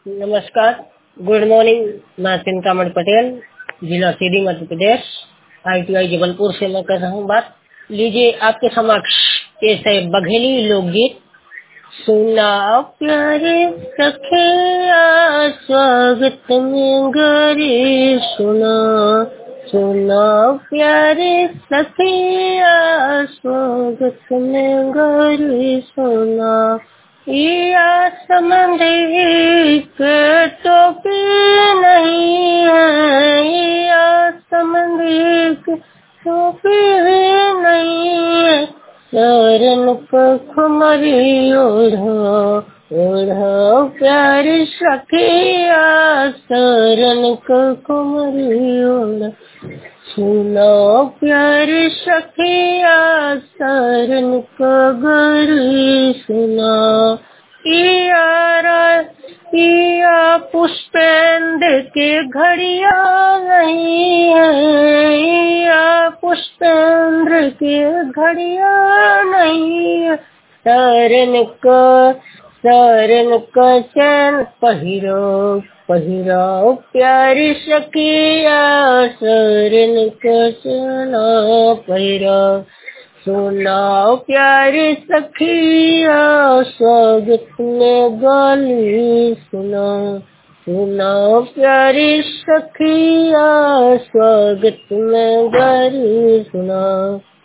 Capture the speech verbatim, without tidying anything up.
नमस्कार, good morning. मैं चिंतामणि पटेल, जिला सीधी मध्य प्रदेश, आईटीआई जबलपुर से मैं कर रहा हूँ बात। लीजिए आपके समक्ष कैसे बघेली लोकगीत। सुना प्यारे सखिया स्वागत में गरी सुना, सुना प्यारे सखिया स्वागत में गरी सुना। या समंदरी के टोपी नहीं है, या समंदरी के टोपी नहीं है। शरण पर खुमरी ओढ़ो, ओढ़ो प्यारी सखिया शरण पर खुमरी ओढ़ो। सुनो प्यारी सखिया शरण का गरी सुना। इया इया पुष्पेंद्र के घड़िया नहीं है, इया पुष्पेंद्र के घड़िया नहीं है। शरण का शरण का चैन पहिरो, पहिरो प्यारी सखिया शरण का चैन पहिरो। सुनाओ प्यारी सखिया स्वागत में गाली सुना, सुनाओ प्यारी सखिया स्वागत में गाली सुना।